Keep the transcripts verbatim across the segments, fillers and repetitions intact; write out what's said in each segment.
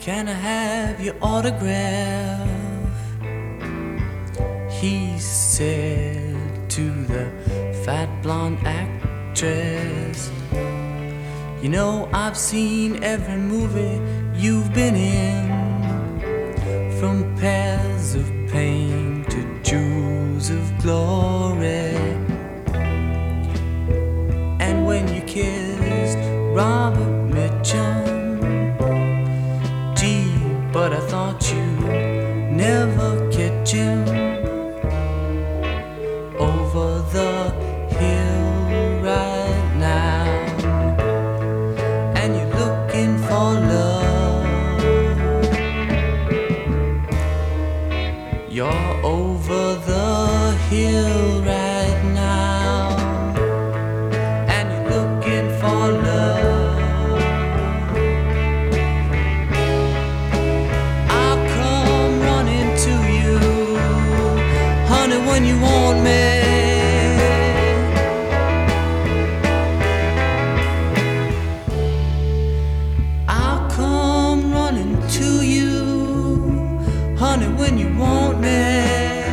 Can I have your autograph? He said to the fat blonde actress. You know, I've seen every movie you've been in, from Pairs of Pain to Jewels of Glory. And when you kissed Robert Mitchum, gee, but I thought you'd never catch him over the hill right now. And you're looking for love. You're over the hill right now, and you're looking for love. I'll come running to you, honey, when you want me. I'll come running to you, honey, when you want me.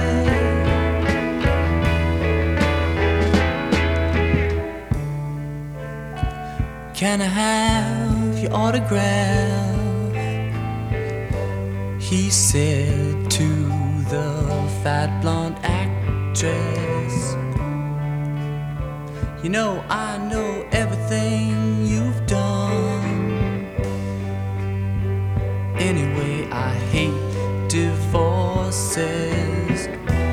Can I have your autograph? He said to the fat blonde actress. You know, I know everything you've done. Anyway, I hate divorces.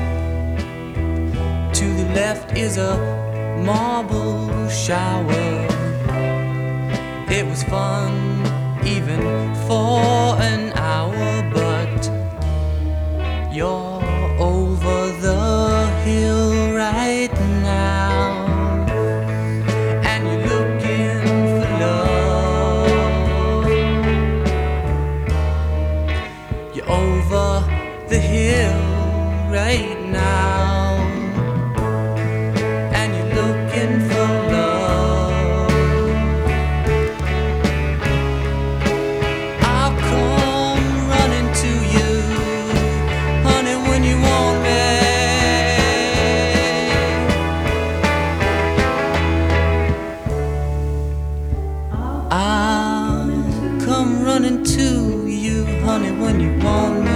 To the left is a marble shower. It was fun even for an hour, but you're over the hill right now, and you're looking for love. You're over the hill right now, and you're looking for love. I'll come running to you, honey, when you want me.